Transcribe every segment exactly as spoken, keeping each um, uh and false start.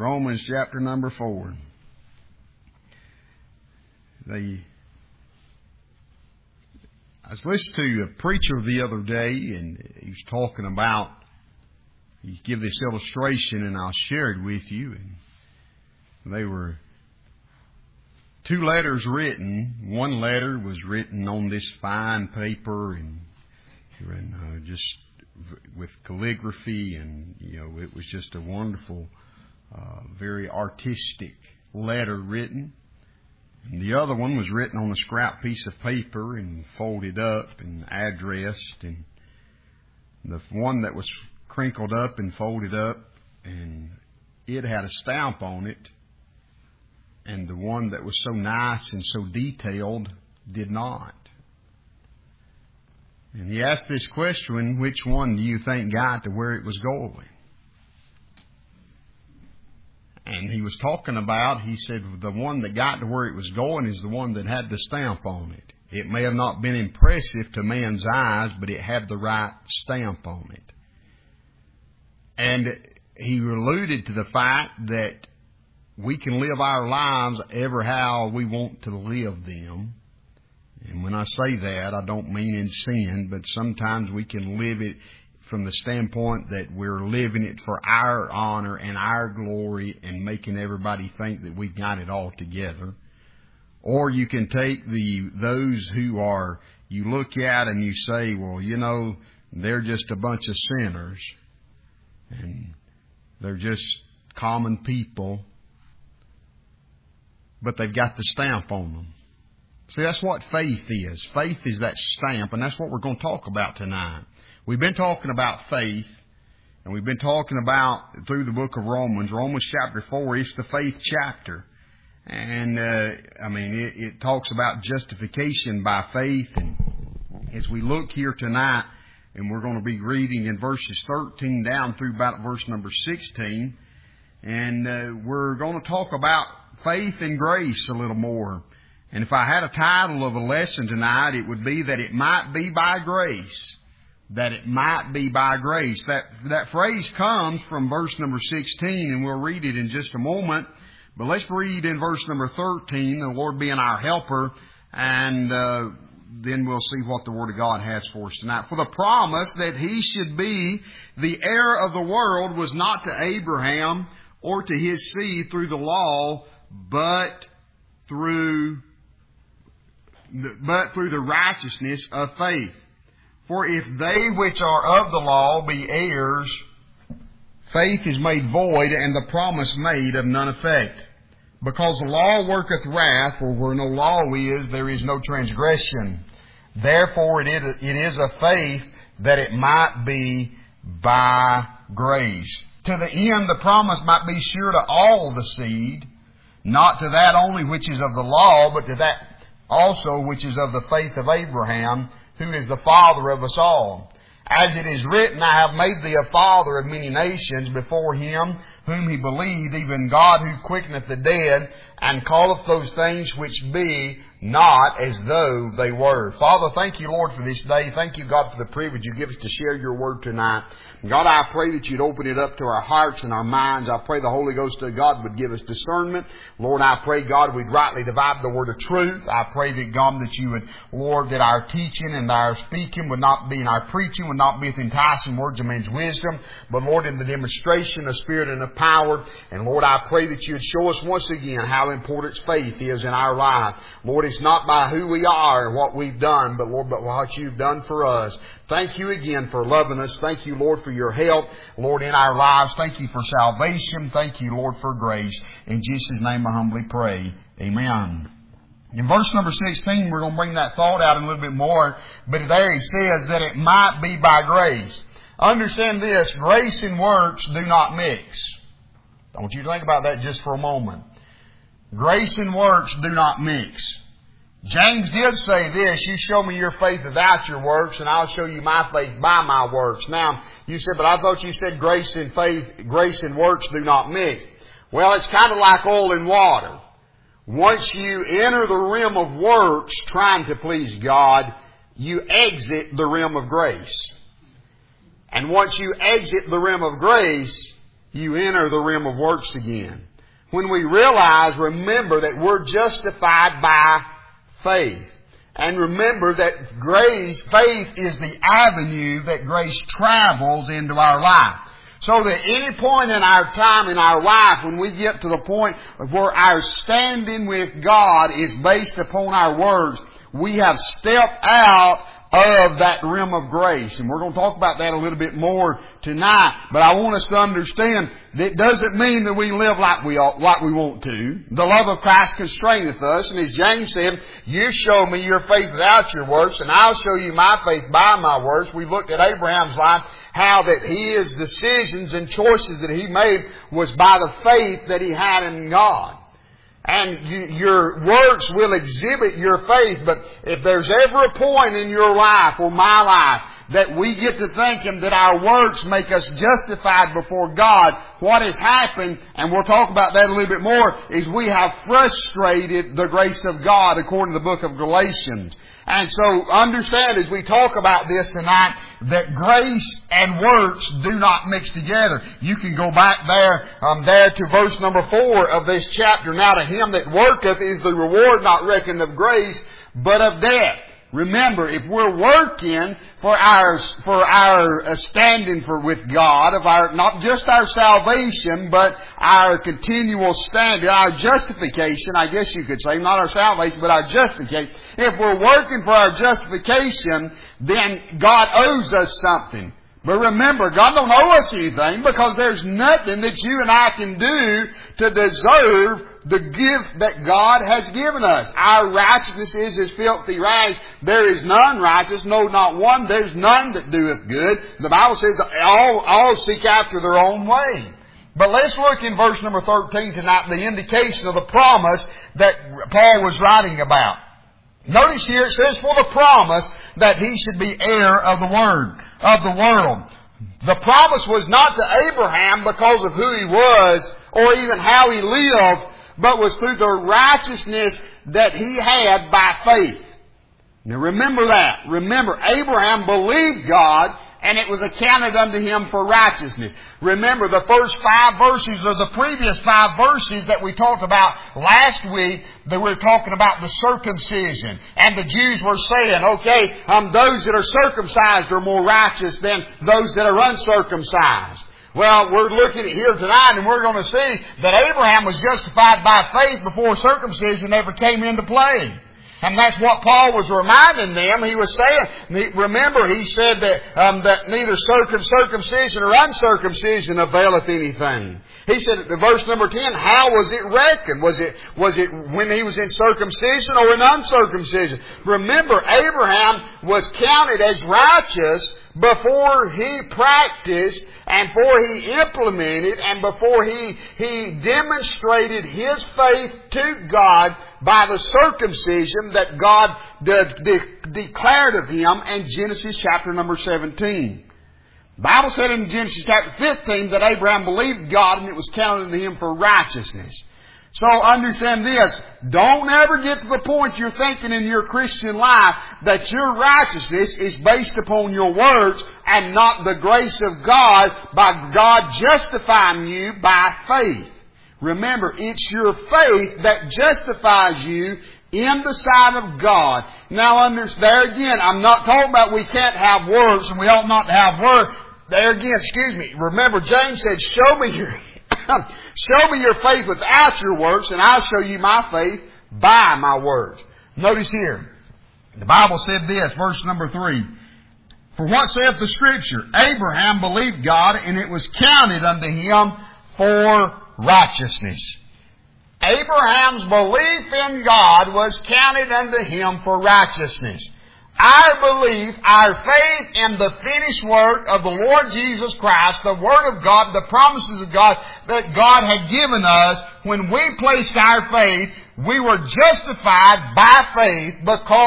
Romans chapter number four. The, I was listening to a preacher the other day, and he was talking about, he gave this illustration, and I'll share it with you. And they were two letters written. One letter was written on this fine paper, and, and uh, just with calligraphy, and you know, it was just a wonderful, uh, very artistic letter written. And the other one was written on a scrap piece of paper and folded up and addressed. And the one that was crinkled up and folded up, and it had a stamp on it. And the one that was so nice and so detailed did not. And he asked this question, which one do you think got to where it was going? And he was talking about, he said, the one that got to where it was going is the one that had the stamp on it. It may have not been impressive to man's eyes, but it had the right stamp on it. And he alluded to the fact that we can live our lives ever how we want to live them. And when I say that, I don't mean in sin, but sometimes we can live it from the standpoint that we're living it for our honor and our glory and making everybody think that we've got it all together. Or you can take the those who are, you look at and you say, well, you know, they're just a bunch of sinners. And they're just common people. But they've got the stamp on them. See, that's what faith is. Faith is that stamp, and that's what we're going to talk about tonight. We've been talking about faith, and we've been talking about, through the book of Romans, Romans chapter four, it's the faith chapter. And, uh, I mean, it, it talks about justification by faith. And as we look here tonight, and we're going to be reading in verses thirteen down through about verse number sixteen, and uh, we're going to talk about faith and grace a little more. And if I had a title of a lesson tonight, it would be that it might be by grace. That it might be by grace. That that phrase comes from verse number sixteen, and we'll read it in just a moment. But let's read in verse number thirteen, the Lord being our helper, and uh, then we'll see what the Word of God has for us tonight. For the promise that he should be the heir of the world was not to Abraham or to his seed through the law, but through but through the righteousness of faith. For if they which are of the law be heirs, faith is made void, and the promise made of none effect. Because the law worketh wrath, for where no law is, there is no transgression. Therefore it is, it is of faith that it might be by grace. To the end the promise might be sure to all the seed, not to that only which is of the law, but to that also which is of the faith of Abraham, who is the father of us all. As it is written, I have made thee a father of many nations before him whom he believed, even God who quickeneth the dead, and calleth those things which be not as though they were. Father, thank you, Lord, for this day. Thank you, God, for the privilege you give us to share your word tonight. God, I pray that you'd open it up to our hearts and our minds. I pray the Holy Ghost of God would give us discernment. Lord, I pray, God, we'd rightly divide the word of truth. I pray that, God, that you would, Lord, that our teaching and our speaking would not be, and our preaching would not be with enticing words of man's wisdom, but, Lord, in the demonstration of spirit and of power. And, Lord, I pray that you would show us once again how important faith is in our life. Lord, it's not by who we are and what we've done, but, Lord, but what you've done for us. Thank you again for loving us. Thank you, Lord, for your help, Lord, in our lives. Thank you for salvation. Thank you, Lord, for grace. In Jesus' name I humbly pray. Amen. In verse number sixteen, we're going to bring that thought out a little bit more, but there he says that it might be by grace. Understand this, grace and works do not mix. I want you to think about that just for a moment. Grace and works do not mix. James did say this, you show me your faith without your works, and I'll show you my faith by my works. Now, you said, but I thought you said grace and faith, grace and works do not mix. Well, it's kind of like oil and water. Once you enter the realm of works trying to please God, you exit the realm of grace. And once you exit the realm of grace, you enter the realm of works again. When we realize, remember that we're justified by faith. And remember that grace, faith is the avenue that grace travels into our life. So that any point in our time in our life when we get to the point where our standing with God is based upon our works, we have stepped out of that realm of grace. And we're going to talk about that a little bit more tonight. But I want us to understand that it doesn't mean that we live like we ought, like we want to. The love of Christ constraineth us. And as James said, you show me your faith without your works, and I'll show you my faith by my works. We looked at Abraham's life, how that his decisions and choices that he made was by the faith that he had in God. And you, your works will exhibit your faith, but if there's ever a point in your life or my life that we get to thinking that our works make us justified before God, what has happened, and we'll talk about that a little bit more, is we have frustrated the grace of God according to the book of Galatians. And so understand as we talk about this tonight that grace and works do not mix together. You can go back there, um, there to verse number four of this chapter. Now to him that worketh is the reward not reckoned of grace, but of debt. Remember, if we're working for our for our uh, standing for with God, of our not just our salvation, but our continual standing, our justification, I guess you could say, not our salvation, but our justification. If we're working for our justification, then God owes us something. But remember, God don't owe us anything, because there's nothing that you and I can do to deserve the gift that God has given us. Our righteousness is as filthy rags. There is none righteous, no, not one. There's none that doeth good. The Bible says all, all seek after their own way. But let's look in verse number thirteen tonight, the indication of the promise that Paul was writing about. Notice here it says, for the promise that he should be heir of the word, of the world. The promise was not to Abraham because of who he was or even how he lived, but was through the righteousness that he had by faith. Now remember that. Remember, Abraham believed God, and it was accounted unto him for righteousness. Remember, the first five verses or the previous five verses that we talked about last week, that we were talking about the circumcision. And the Jews were saying, okay, um, those that are circumcised are more righteous than those that are uncircumcised. Well, we're looking at here tonight, and we're going to see that Abraham was justified by faith before circumcision ever came into play. And that's what Paul was reminding them. He was saying, remember, he said that um, that neither circumcision or uncircumcision availeth anything. He said in verse number ten, how was it reckoned? Was it was it when he was in circumcision or in uncircumcision? Remember, Abraham was counted as righteous before he practiced and before he implemented and before he, he demonstrated his faith to God by the circumcision that God de- de- declared of him in Genesis chapter number seventeen. The Bible said in Genesis chapter fifteen that Abraham believed God and it was counted to him for righteousness. So understand this, don't ever get to the point you're thinking in your Christian life that your righteousness is based upon your works and not the grace of God by God justifying you by faith. Remember, it's your faith that justifies you in the sight of God. Now, under, there again, I'm not talking about we can't have works and we ought not to have works. There again, excuse me, remember James said, show me your... show me your faith without your works, and I'll show you my faith by my works. Notice here, the Bible said this, verse number three. For what saith the Scripture? Abraham believed God, and it was counted unto him for righteousness. Abraham's belief in God was counted unto him for righteousness. Our belief, our faith in the finished work of the Lord Jesus Christ, the Word of God, the promises of God that God had given us, when we placed our faith, we were justified by faith because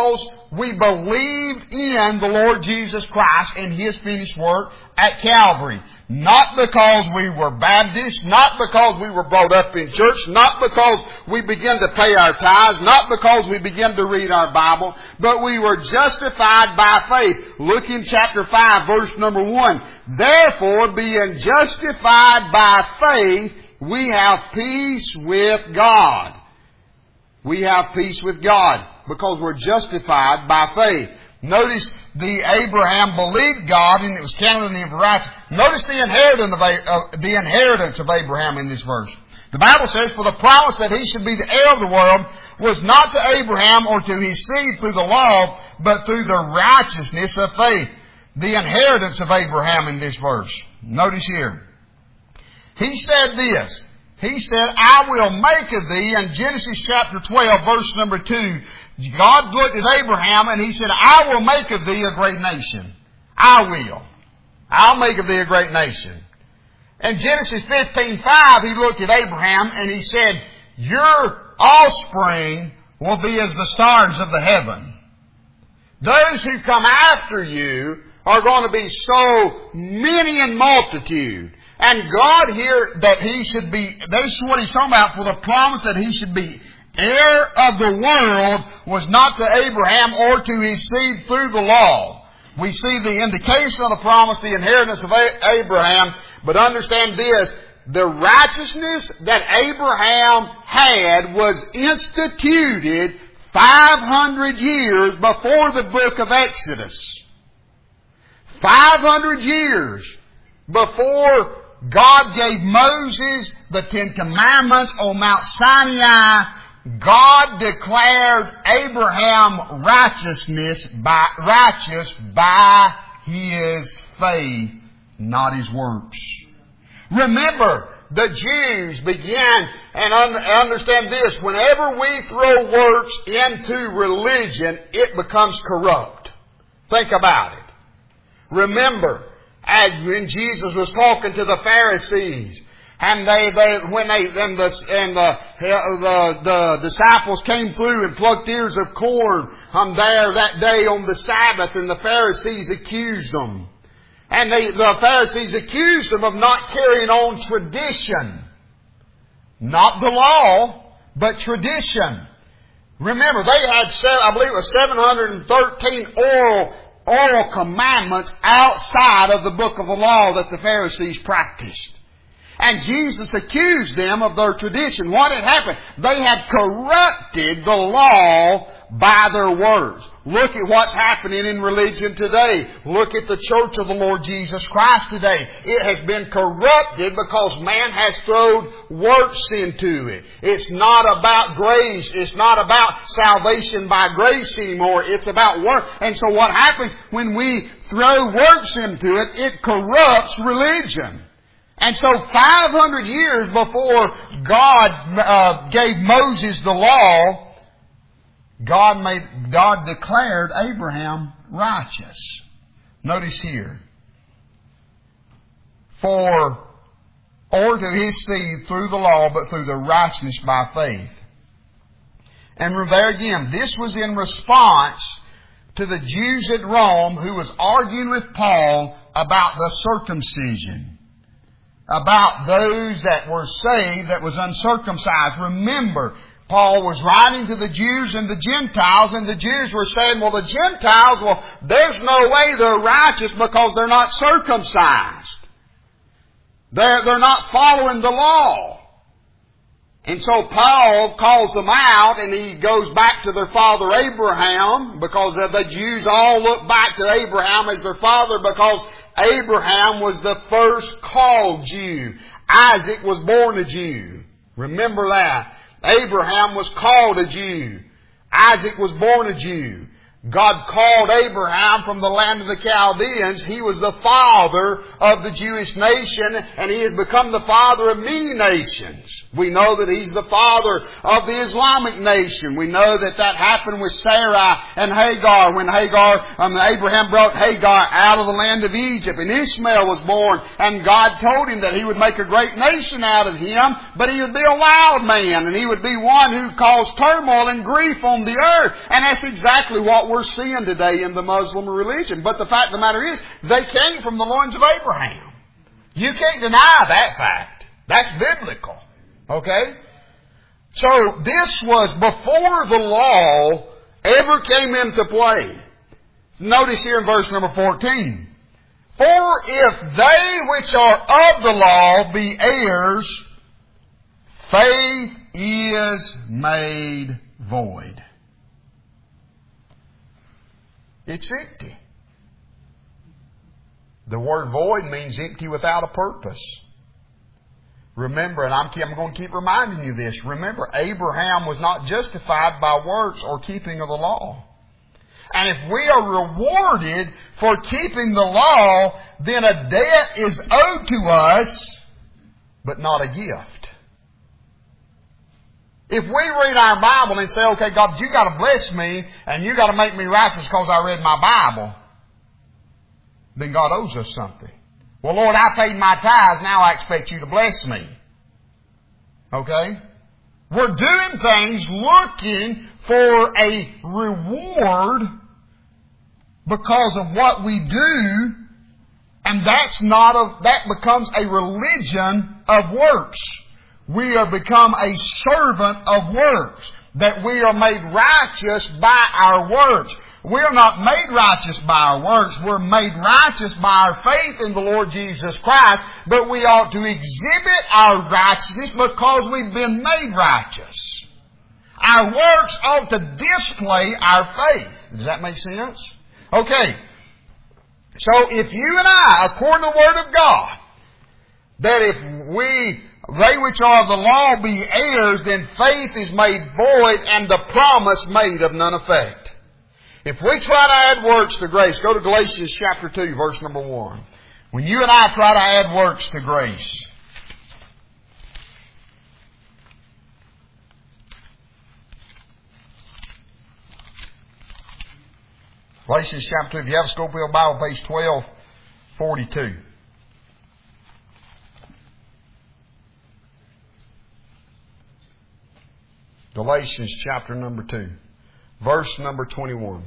we believed in the Lord Jesus Christ and His finished work at Calvary. Not because we were Baptists, not because we were brought up in church, not because we began to pay our tithes, not because we began to read our Bible, but we were justified by faith. Look in chapter five, verse number one. Therefore, being justified by faith, we have peace with God. We have peace with God because we're justified by faith. Notice the Abraham believed God and it was counted unto him for righteousness. Notice the inheritance of, uh, the inheritance of Abraham in this verse. The Bible says, for the promise that he should be the heir of the world was not to Abraham or to his seed through the law, but through the righteousness of faith. The inheritance of Abraham in this verse. Notice here. He said this. He said, I will make of thee, in Genesis chapter twelve, verse number two, God looked at Abraham and He said, I will make of thee a great nation. I will. I'll make of thee a great nation. In Genesis fifteen five, He looked at Abraham and He said, your offspring will be as the stars of the heaven. Those who come after you are going to be so many in multitude. And God here, that He should be, this is what He's talking about, for the promise that He should be heir of the world was not to Abraham or to his seed through the law. We see the indication of the promise, the inheritance of Abraham, but understand this, the righteousness that Abraham had was instituted five hundred years before the book of Exodus. five hundred years before God gave Moses the Ten Commandments on Mount Sinai, God declared Abraham righteousness by, righteous by his faith, not his works. Remember, the Jews began, and un- understand this, whenever we throw works into religion, it becomes corrupt. Think about it. Remember, as when Jesus was talking to the Pharisees, and they, they when they and the and the, the the disciples came through and plucked ears of corn um, there that day on the Sabbath, and the Pharisees accused them, and they, the Pharisees accused them of not carrying on tradition, not the law, but tradition. Remember, they had seven, I believe it was seven hundred thirteen oral. oral commandments outside of the book of the law that the Pharisees practiced. And Jesus accused them of their tradition. What had happened? They had corrupted the law by their words. Look at what's happening in religion today. Look at the church of the Lord Jesus Christ today. It has been corrupted because man has thrown works into it. It's not about grace. It's not about salvation by grace anymore. It's about work. And so what happens when we throw works into it, it corrupts religion. And so five hundred years before God uh, gave Moses the law, God made, God declared Abraham righteous. Notice here. For, or to his seed through the law, but through the righteousness by faith. And there again, this was in response to the Jews at Rome who was arguing with Paul about the circumcision. About those that were saved that was uncircumcised. Remember, Paul was writing to the Jews and the Gentiles, and the Jews were saying, well, the Gentiles, well, there's no way they're righteous because they're not circumcised. They're, they're not following the law. And so Paul calls them out, and he goes back to their father Abraham, because the Jews all look back to Abraham as their father, because Abraham was the first called Jew. Isaac was born a Jew. Remember that. Abraham was called a Jew. Isaac was born a Jew. God called Abraham from the land of the Chaldeans. He was the father of the Jewish nation, and he has become the father of many nations. We know that he's the father of the Islamic nation. We know that that happened with Sarai and Hagar, when Hagar, um, Abraham brought Hagar out of the land of Egypt, and Ishmael was born, and God told him that he would make a great nation out of him, but he would be a wild man, and he would be one who caused turmoil and grief on the earth. And that's exactly what we're we're seeing today in the Muslim religion. But the fact of the matter is, they came from the loins of Abraham. You can't deny that fact. That's biblical. Okay? So this was before the law ever came into play. Notice here in verse number fourteen. For if they which are of the law be heirs, faith is made void. It's empty. The word void means empty without a purpose. Remember, and I'm, I'm going to keep reminding you this, remember, Abraham was not justified by works or keeping of the law. And if we are rewarded for keeping the law, then a debt is owed to us, but not a gift. If we read our Bible and say, okay, God, you got to bless me and you got to make me righteous because I read my Bible, then God owes us something. Well, Lord, I paid my tithes, now I expect you to bless me. Okay? We're doing things looking for a reward because of what we do, and that's not a, that becomes a religion of works. We have become a servant of works, that we are made righteous by our works. We are not made righteous by our works. We're made righteous by our faith in the Lord Jesus Christ. But we ought to exhibit our righteousness because we've been made righteous. Our works ought to display our faith. Does that make sense? Okay. So if you and I, according to the Word of God, that if we, they which are of the law be heirs, then faith is made void and the promise made of none effect. If we try to add works to grace, go to Galatians chapter two, verse number one. When you and I try to add works to grace, Galatians chapter two, if you have a Scofield Bible, page twelve forty-two. Galatians chapter number two, verse number twenty-one.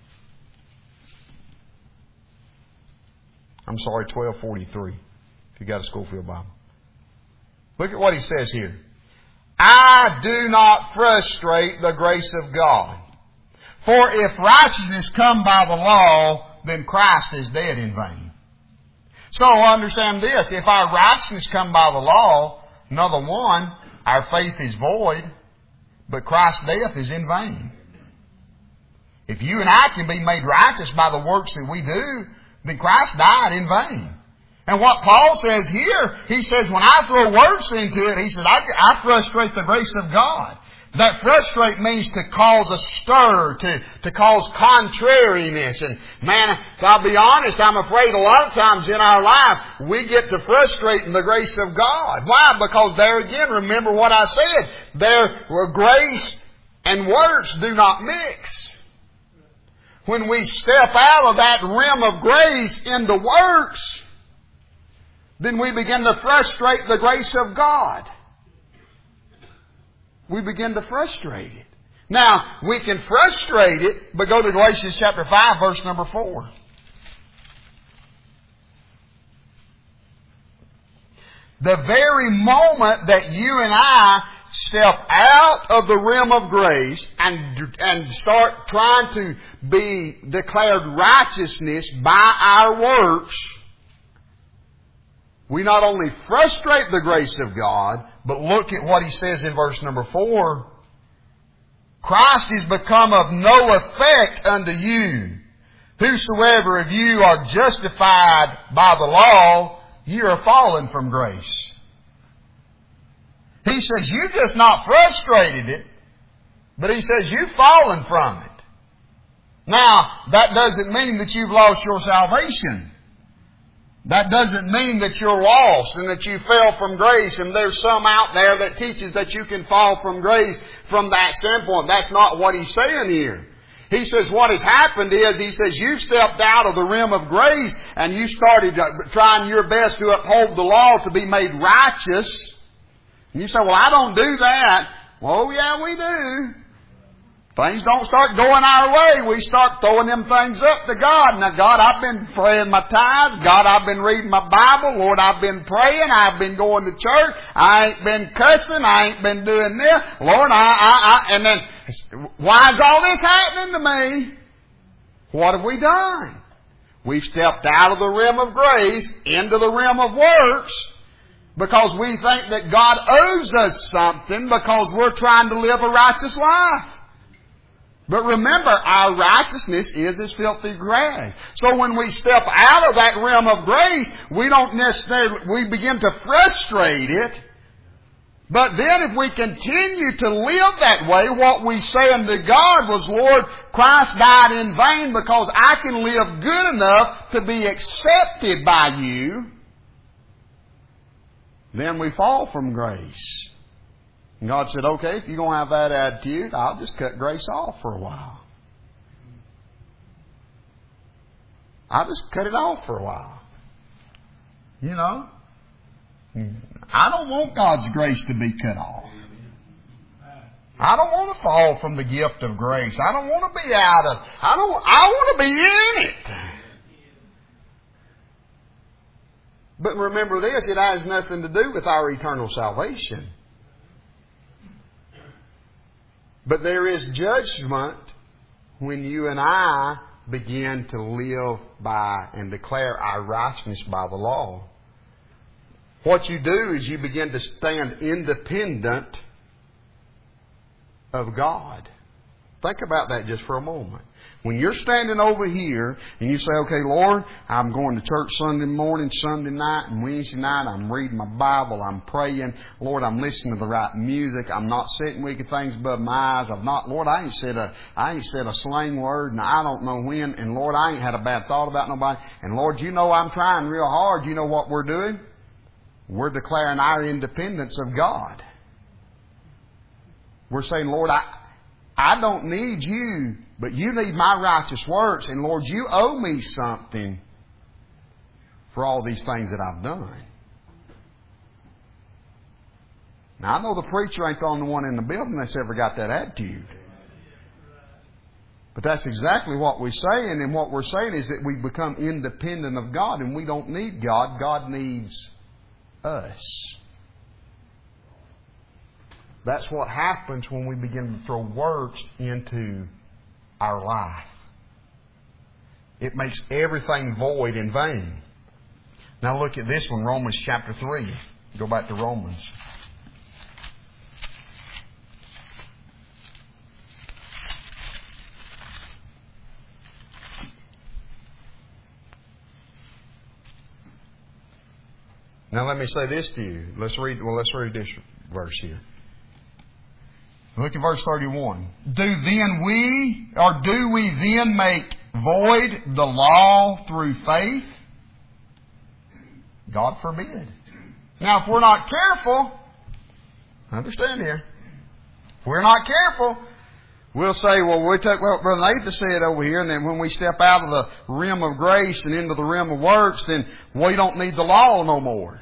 I'm sorry, twelve forty-three, if you got a Scofield Bible. Look at what he says here. I do not frustrate the grace of God. For if righteousness come by the law, then Christ is dead in vain. So understand this. If our righteousness come by the law, number one, our faith is void, but Christ's death is in vain. If you and I can be made righteous by the works that we do, then Christ died in vain. And what Paul says here, he says, when I throw works into it, he says, I, I frustrate the grace of God. That frustrate means to cause a stir, to, to cause contrariness. And man, if I'll be honest, I'm afraid a lot of times in our life, we get to frustrating the grace of God. Why? Because there again, remember what I said, there were grace and works do not mix. When we step out of that realm of grace into works, then we begin to frustrate the grace of God. We begin to frustrate it. Now, we can frustrate it, but go to Galatians chapter five, verse number four. The very moment that you and I step out of the realm of grace and, and start trying to be declared righteousness by our works, we not only frustrate the grace of God, but look at what he says in verse number four. Christ is become of no effect unto you. Whosoever of you are justified by the law, you are fallen from grace. He says, you just not frustrated it, but he says, you've fallen from it. Now, that doesn't mean that you've lost your salvation. That doesn't mean that you're lost and that you fell from grace. And there's some out there that teaches that you can fall from grace from that standpoint. That's not what he's saying here. He says what has happened is, he says, you've stepped out of the realm of grace and you started trying your best to uphold the law to be made righteous. And you say, well, I don't do that. Well, yeah, we do. Things don't start going our way. We start throwing them things up to God. Now, God, I've been praying my tithes. God, I've been reading my Bible. Lord, I've been praying. I've been going to church. I ain't been cussing. I ain't been doing this. Lord, I, I, I, and then, why is all this happening to me? What have we done? We've stepped out of the realm of grace into the realm of works because we think that God owes us something because we're trying to live a righteous life. But remember, our righteousness is as filthy rags. So when we step out of that realm of grace, we don't necessarily, we begin to frustrate it. But then if we continue to live that way, what we say unto God was, Lord, Christ died in vain because I can live good enough to be accepted by you, then we fall from grace. And God said, okay, if you're going to have that attitude, I'll just cut grace off for a while. I'll just cut it off for a while. You know? I don't want God's grace to be cut off. I don't want to fall from the gift of grace. I don't want to be out of, I don't, I want to be in it. But remember this, it has nothing to do with our eternal salvation. But there is judgment when you and I begin to live by and declare our righteousness by the law. What you do is you begin to stand independent of God. Think about that just for a moment. When you're standing over here and you say, okay, Lord, I'm going to church Sunday morning, Sunday night, and Wednesday night, I'm reading my Bible, I'm praying. Lord, I'm listening to the right music. I'm not setting wicked things above my eyes. I've not, Lord, I ain't said a, I ain't said a slang word, and I don't know when. And Lord, I ain't had a bad thought about nobody. And Lord, you know I'm trying real hard. You know what we're doing? We're declaring our independence of God. We're saying, Lord, I, I don't need you, but you need my righteous works. And Lord, you owe me something for all these things that I've done. Now, I know the preacher ain't the only one in the building that's ever got that attitude. But that's exactly what we're saying. And what we're saying is that we become independent of God and we don't need God. God needs us. That's what happens when we begin to throw works into our life. It makes everything void and vain. Now look at this one, Romans chapter three. Go back to Romans. Now let me say this to you. Let's read, well, let's read this verse here. Look at verse thirty-one. Do then we, or do we then make void the law through faith? God forbid. Now, if we're not careful, understand here, if we're not careful, we'll say, well, we took what Brother Nathan said over here, and then when we step out of the realm of grace and into the realm of works, then we don't need the law no more.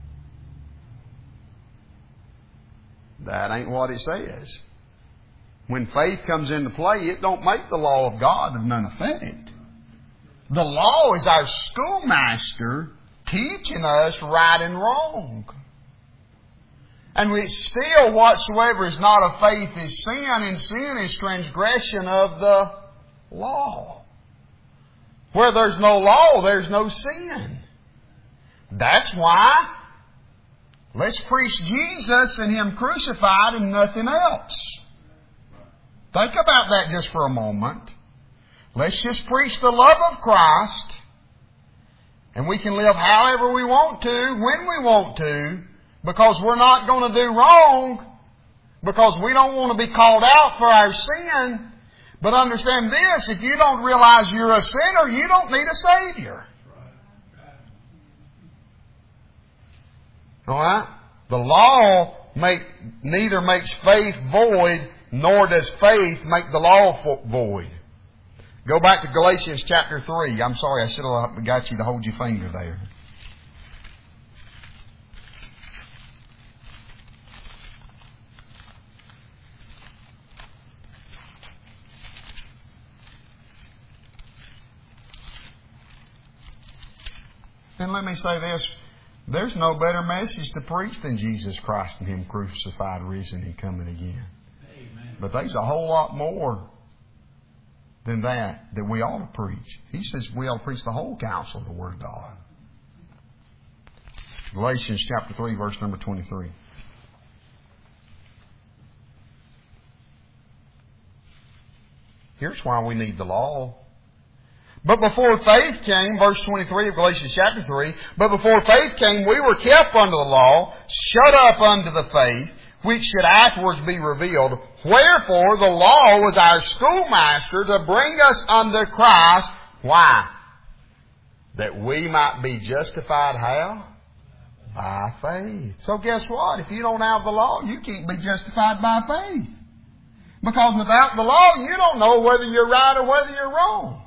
That ain't what it says. When faith comes into play, it don't make the law of God of none effect. The law is our schoolmaster teaching us right and wrong. And we still, whatsoever is not of faith is sin, and sin is transgression of the law. Where there's no law, there's no sin. That's why let's preach Jesus and Him crucified and nothing else. Think about that just for a moment. Let's just preach the love of Christ, and we can live however we want to, when we want to, because we're not going to do wrong, because we don't want to be called out for our sin. But understand this, if you don't realize you're a sinner, you don't need a Savior. Alright? The law make, neither makes faith void, nor does faith make the law void. Go back to Galatians chapter three. I'm sorry, I should have got you to hold your finger there. And let me say this. There's no better message to preach than Jesus Christ and Him crucified, risen, and coming again. Amen. But there's a whole lot more than that that we ought to preach. He says we ought to preach the whole counsel of the Word of God. Galatians chapter three, verse number twenty-three. Here's why we need the law. But before faith came, verse twenty-three of Galatians chapter three, but before faith came, we were kept under the law, shut up unto the faith, which should afterwards be revealed. Wherefore the law was our schoolmaster to bring us unto Christ. Why? That we might be justified how? By faith. So guess what? If you don't have the law, you can't be justified by faith. Because without the law, you don't know whether you're right or whether you're wrong.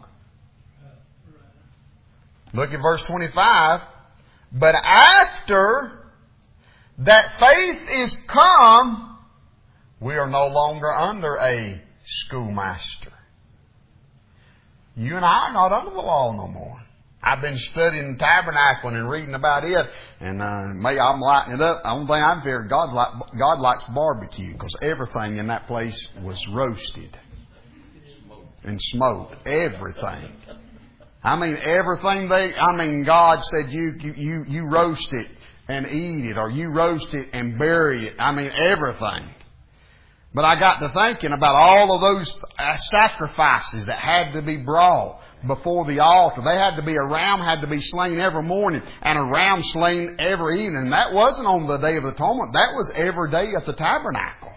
Look at verse twenty-five. But after that faith is come, we are no longer under a schoolmaster. You and I are not under the law no more. I've been studying the tabernacle and reading about it, and uh, maybe I'm lighting it up. The only thing I've figured, God, like, God likes barbecue, because everything in that place was roasted and smoked. Everything. I mean, everything they, I mean, God said you, you, you roast it and eat it, or you roast it and bury it. I mean, everything. But I got to thinking about all of those sacrifices that had to be brought before the altar. They had to be, a ram had to be slain every morning and a ram slain every evening. That wasn't on the Day of Atonement. That was every day at the tabernacle.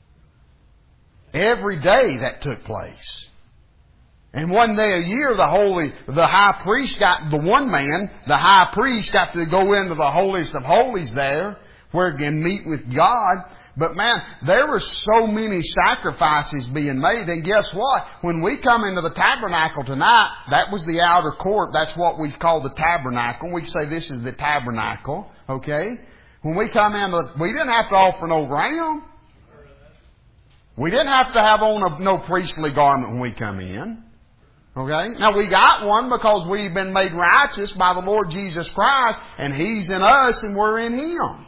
Every day that took place. And one day a year, the holy, the high priest got, the one man, the high priest got to go into the holiest of holies there, where he can meet with God. But man, there were so many sacrifices being made. And guess what? When we come into the tabernacle tonight, that was the outer court. That's what we call the tabernacle. We say this is the tabernacle. Okay? When we come in, we didn't have to offer no ram. We didn't have to have on a, no priestly garment when we come in. Okay? Now we got one because we've been made righteous by the Lord Jesus Christ, and He's in us and we're in Him.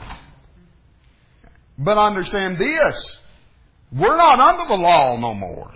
But understand this, we're not under the law no more.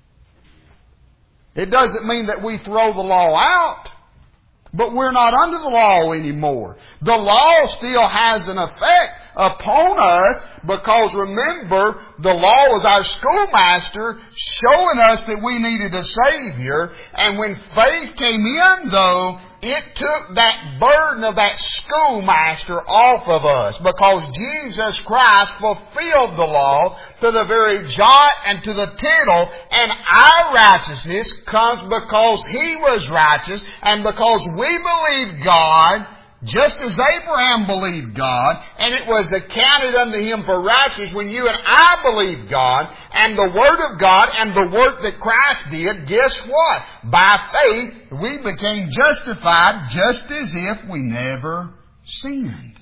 It doesn't mean that we throw the law out, but we're not under the law anymore. The law still has an effect upon us, because remember, the law was our schoolmaster showing us that we needed a Savior. And when faith came in, though, it took that burden of that schoolmaster off of us, because Jesus Christ fulfilled the law to the very jot and to the tittle, and our righteousness comes because He was righteous, and because we believe God, just as Abraham believed God, and it was accounted unto him for righteousness. When you and I believe God and the Word of God and the work that Christ did, guess what? By faith, we became justified just as if we never sinned.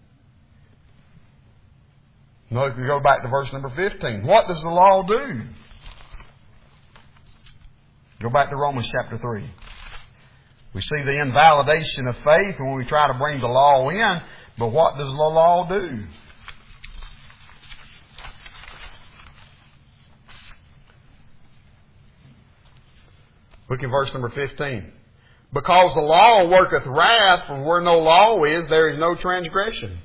Now, if you go back to verse number fifteen, what does the law do? Go back to Romans chapter three. We see the invalidation of faith when we try to bring the law in, but what does the law do? Look at verse number fifteen. Because the law worketh wrath, for where no law is, there is no transgression.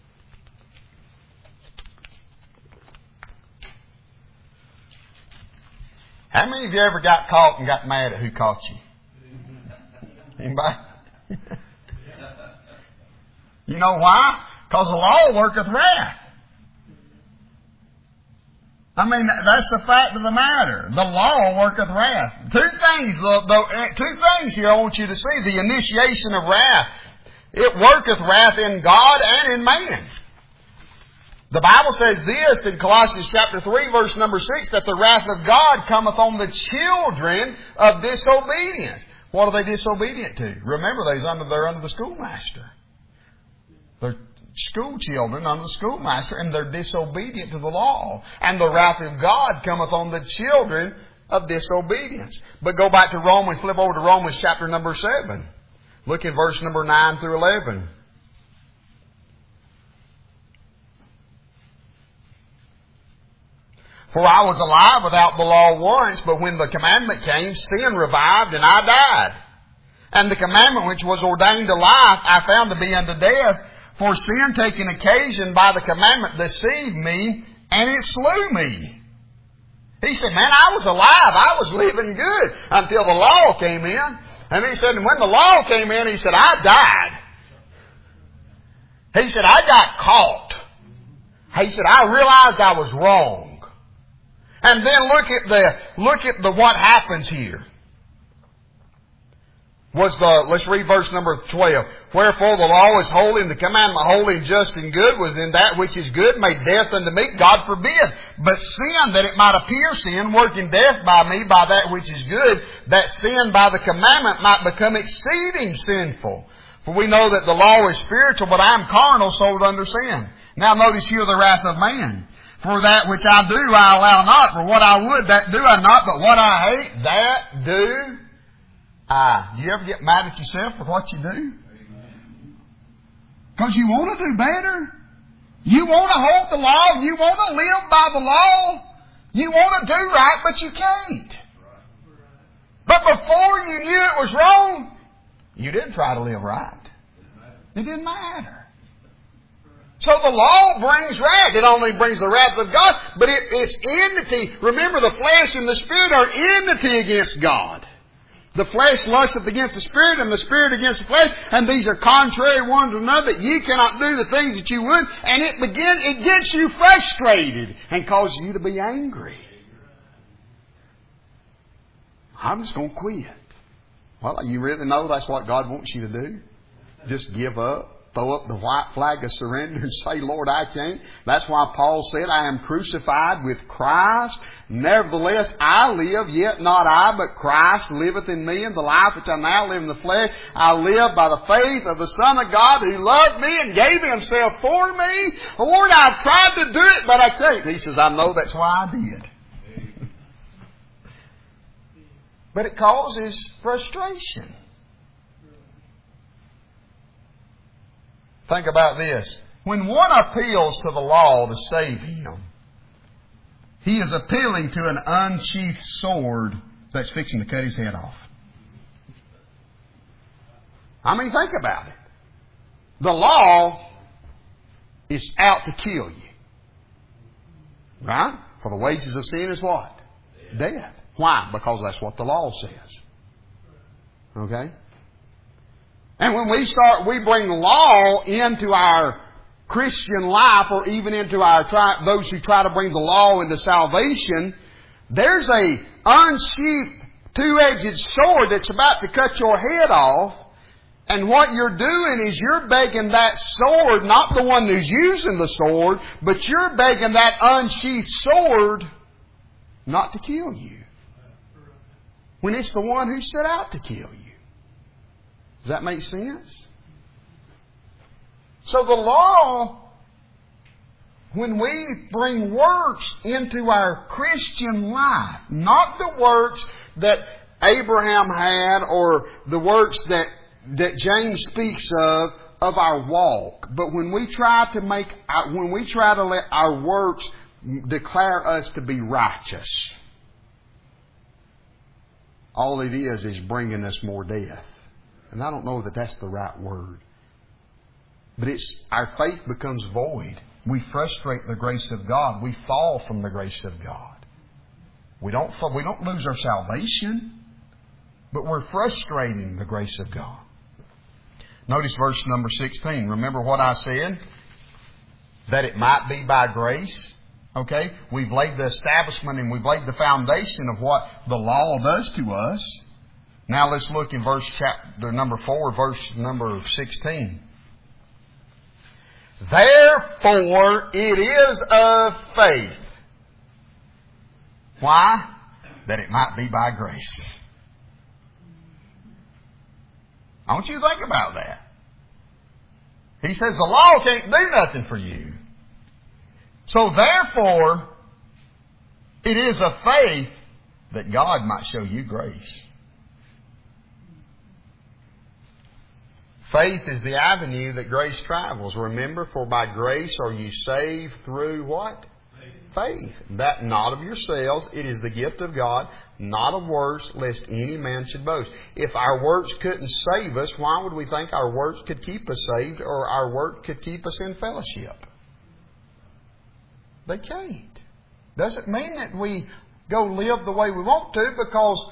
How many of you ever got caught and got mad at who caught you? Anybody? You know why? Because the law worketh wrath. I mean, that's the fact of the matter. The law worketh wrath. Two things, the, the, two things here I want you to see. The initiation of wrath. It worketh wrath in God and in man. The Bible says this in Colossians chapter three, verse number six, that the wrath of God cometh on the children of disobedience. What are they disobedient to? Remember, they're under, they're under the schoolmaster. They're school children under the schoolmaster, and they're disobedient to the law. And the wrath of God cometh on the children of disobedience. But go back to Romans, flip over to Romans chapter number seven. Look in verse number nine through eleven. For I was alive without the law once, but when the commandment came, sin revived, and I died. And the commandment which was ordained to life, I found to be unto death. For sin taking occasion by the commandment deceived me, and it slew me. He said, man, I was alive. I was living good until the law came in. And he said, and when the law came in, he said, I died. He said, I got caught. He said, I realized I was wrong. And then look at the, look at the, what happens here. Was the, let's read verse number twelve. Wherefore the law is holy, and the commandment holy and just and good, was in that which is good made death unto me. God forbid. But sin, that it might appear sin, working death by me by that which is good, that sin by the commandment might become exceeding sinful. For we know that the law is spiritual, but I am carnal, sold under sin. Now notice here the wrath of man. For that which I do I allow not. For what I would, that do I not. But what I hate, that do I. Do you ever get mad at yourself for what you do? Because you want to do better. You want to hold the law. You want to live by the law. You want to do right, but you can't. But before you knew it was wrong, you didn't try to live right. It didn't matter. So the law brings wrath. It only brings the wrath of God, but it, it's enmity. Remember, the flesh and the spirit are enmity against God. The flesh lusteth against the spirit, and the spirit against the flesh, and these are contrary one to another, that ye cannot do the things that you would, and it begins, it gets you frustrated and causes you to be angry. I'm just going to quit. Well, you really know that's what God wants you to do? Just give up. Throw up the white flag of surrender and say, Lord, I can't. That's why Paul said, I am crucified with Christ. Nevertheless, I live, yet not I, but Christ liveth in me. And the life which I now live in the flesh, I live by the faith of the Son of God who loved me and gave Himself for me. Lord, I've tried to do it, but I can't. He says, I know that's why I did. But it causes frustration. Think about this. When one appeals to the law to save him, he is appealing to an unsheathed sword that's fixing to cut his head off. I mean, think about it. The law is out to kill you. Right? For the wages of sin is what? Death. Why? Because that's what the law says. Okay? And when we start, we bring law into our Christian life, or even into our try, those who try to bring the law into salvation, there's a unsheathed, two-edged sword that's about to cut your head off. And what you're doing is you're begging that sword, not the one who's using the sword, but you're begging that unsheathed sword not to kill you, when it's the one who set out to kill you. Does that make sense? So the law, when we bring works into our Christian life, not the works that Abraham had or the works that, that James speaks of, of our walk, but when we try to make, our, when we try to let our works declare us to be righteous, all it is is bringing us more death. And I don't know that that's the right word. But it's, our faith becomes void. We frustrate the grace of God. We fall from the grace of God. We don't, we don't lose our salvation, but we're frustrating the grace of God. Notice verse number sixteen. Remember what I said? That it might be by grace. Okay? We've laid the establishment and we've laid the foundation of what the law does to us. Now let's look in verse chapter number four, verse number sixteen. Therefore it is of faith. Why? That it might be by grace. I want you to think about that. He says the law can't do nothing for you. So therefore, it is of faith that God might show you grace. Faith is the avenue that grace travels. Remember, for by grace are you saved through what? Faith. That not of yourselves, it is the gift of God, not of works, lest any man should boast. If our works couldn't save us, why would we think our works could keep us saved or our work could keep us in fellowship? They can't. Doesn't mean that we go live the way we want to, because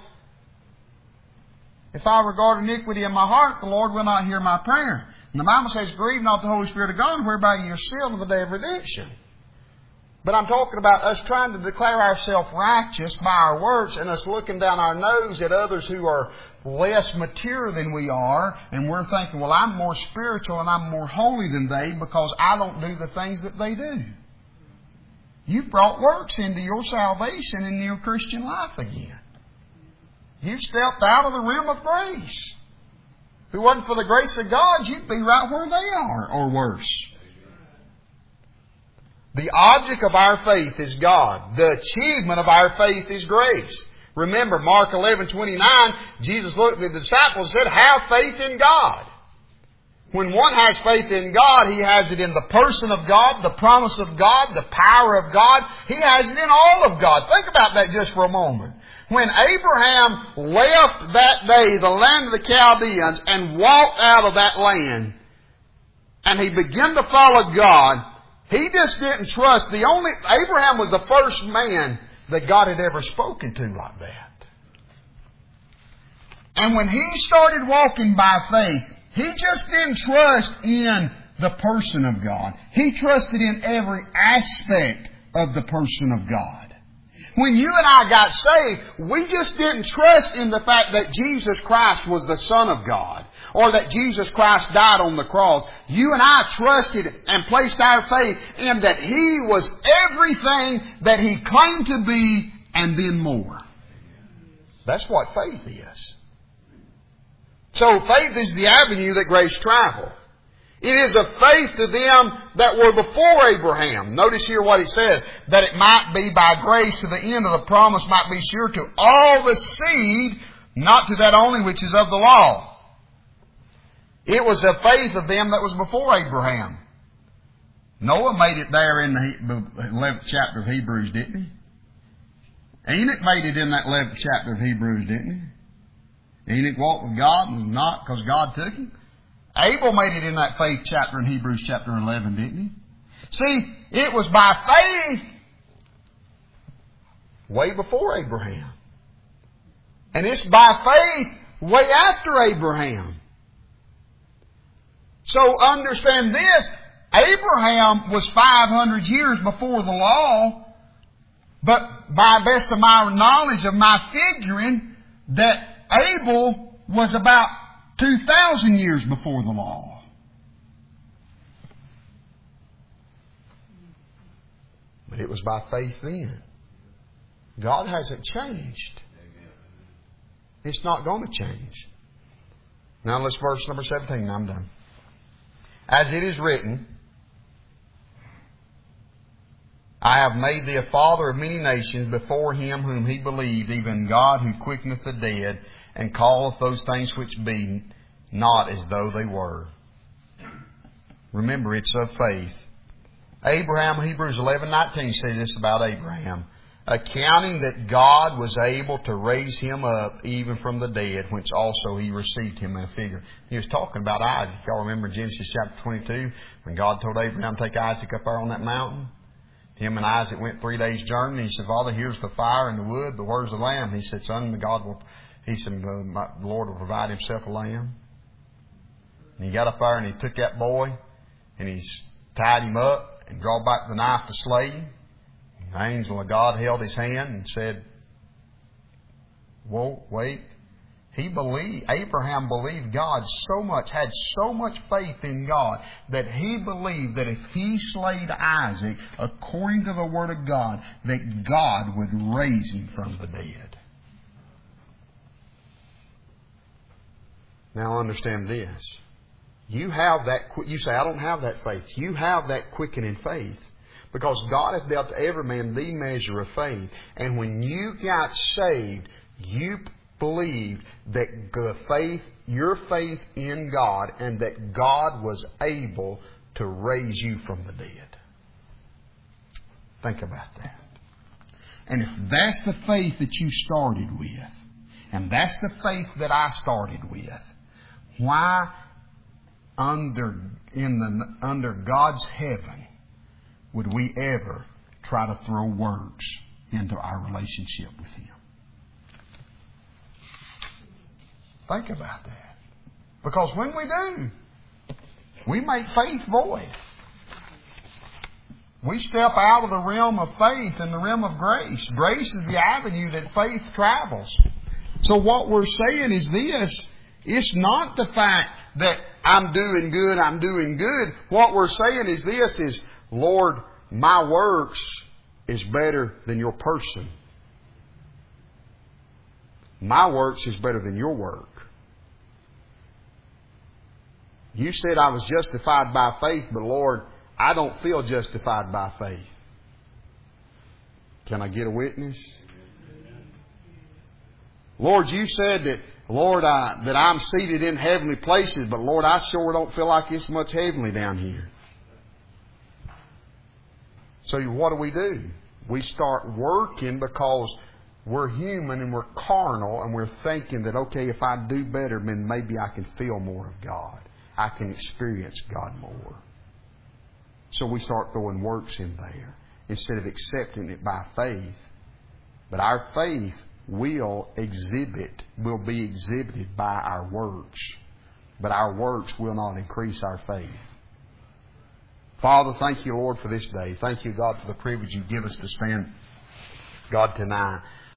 if I regard iniquity in my heart, the Lord will not hear my prayer. And the Bible says, grieve not the Holy Spirit of God, whereby you are sealed in the day of redemption. But I'm talking about us trying to declare ourselves righteous by our works, and us looking down our nose at others who are less mature than we are, and we're thinking, well, I'm more spiritual and I'm more holy than they because I don't do the things that they do. You've brought works into your salvation and your Christian life again. You've stepped out of the realm of grace. If it wasn't for the grace of God, you'd be right where they are, or worse. The object of our faith is God. The achievement of our faith is grace. Remember, Mark eleven twenty-nine, Jesus looked at the disciples and said, have faith in God. When one has faith in God, he has it in the person of God, the promise of God, the power of God. He has it in all of God. Think about that just for a moment. When Abraham left that day the land of the Chaldeans and walked out of that land, and he began to follow God, he just didn't trust. The only Abraham was the first man that God had ever spoken to like that. And when he started walking by faith, he just didn't trust in the person of God. He trusted in every aspect of the person of God. When you and I got saved, we just didn't trust in the fact that Jesus Christ was the Son of God, or that Jesus Christ died on the cross. You and I trusted and placed our faith in that He was everything that He claimed to be, and then more. That's what faith is. So faith is the avenue that grace travels. It is a faith to them that were before Abraham. Notice here what it says, that it might be by grace to the end of the promise might be sure to all the seed, not to that only which is of the law. It was the faith of them that was before Abraham. Noah made it there in the eleventh chapter of Hebrews, didn't he? Enoch made it in that eleventh chapter of Hebrews, didn't he? Enoch walked with God and was not because God took him. Abel made it in that faith chapter in Hebrews chapter eleven, didn't he? See, it was by faith way before Abraham. And it's by faith way after Abraham. So understand this, Abraham was five hundred years before the law, but by best of my knowledge of my figuring, that Abel was about two thousand years before the law. But it was by faith then. God hasn't changed. It's not going to change. Now let's verse number seventeen. I'm done. As it is written, I have made thee a father of many nations before Him whom he believed, even God who quickeneth the dead, and calleth those things which be not as though they were. Remember, it's of faith. Abraham, Hebrews eleven nineteen says this about Abraham. Accounting that God was able to raise him up even from the dead, whence also He received him in a figure. He was talking about Isaac. Y'all remember Genesis chapter twenty-two, when God told Abraham to take Isaac up there on that mountain? Him and Isaac went three days' journey. He said, Father, here's the fire and the wood, but where's the lamb? He said, Son, God will, He said, the Lord will provide Himself a lamb. And he got up there and he took that boy and he tied him up and brought back the knife to slay him. The angel of God held his hand and said, Whoa, wait. He believed, Abraham believed God so much, had so much faith in God, that he believed that if he slayed Isaac, according to the Word of God, that God would raise him from the dead. Now understand this. You have that, you say, I don't have that faith. You have that quickening faith. Because God hath dealt to every man the measure of faith. And when you got saved, you believed that the faith, your faith in God, and that God was able to raise you from the dead. Think about that. And if that's the faith that you started with, and that's the faith that I started with, why under in the under God's heaven would we ever try to throw works into our relationship with Him? Think about that. Because when we do, we make faith void. We step out of the realm of faith and the realm of grace. Grace is the avenue that faith travels. So what we're saying is this. It's not the fact that I'm doing good, I'm doing good. What we're saying is this is, Lord, my works is better than your person. My works is better than your work. You said I was justified by faith, but Lord, I don't feel justified by faith. Can I get a witness? Lord, you said that, Lord, I, that I'm seated in heavenly places, but Lord, I sure don't feel like it's much heavenly down here. So what do we do? We start working because we're human and we're carnal and we're thinking that, okay, if I do better, then maybe I can feel more of God. I can experience God more. So we start throwing works in there instead of accepting it by faith. But our faith will exhibit, will be exhibited by our works. But our works will not increase our faith. Father, thank you, Lord, for this day. Thank you, God, for the privilege you give us to stand, God, tonight.